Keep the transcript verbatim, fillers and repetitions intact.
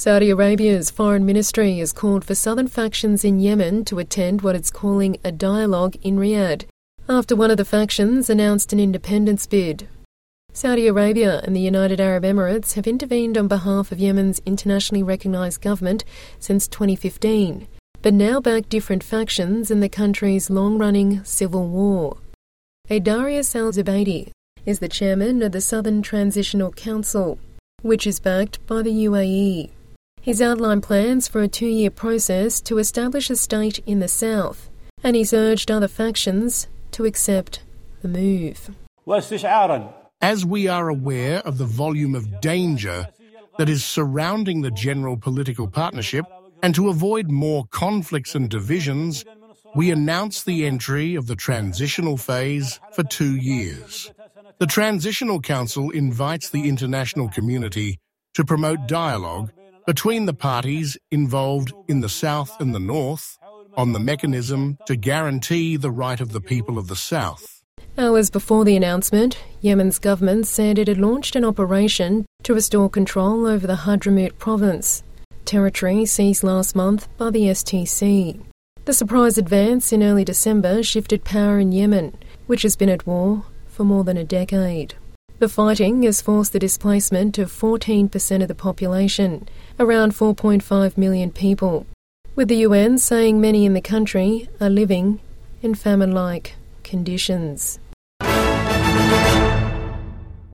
Saudi Arabia's foreign ministry has called for southern factions in Yemen to attend what it's calling a dialogue in Riyadh, after one of the factions announced an independence bid. Saudi Arabia and the United Arab Emirates have intervened on behalf of Yemen's internationally recognised government since twenty fifteen, but now back different factions in the country's long-running civil war. Darius Al-Zubaydi is the chairman of the Southern Transitional Council, which is backed by the U A E. He's outlined plans for a two-year process to establish a state in the south, and he's urged other factions to accept the move. As we are aware of the volume of danger that is surrounding the general political partnership, and to avoid more conflicts and divisions, we announce the entry of the transitional phase for two years. The Transitional Council invites the international community to promote dialogue between the parties involved in the South and the North on the mechanism to guarantee the right of the people of the South. Hours before the announcement, Yemen's government said it had launched an operation to restore control over the Hadramaut province, territory seized last month by the S T C. The surprise advance in early December shifted power in Yemen, which has been at war for more than a decade. The fighting has forced the displacement of fourteen percent of the population, around four point five million people, with the U N saying many in the country are living in famine-like conditions.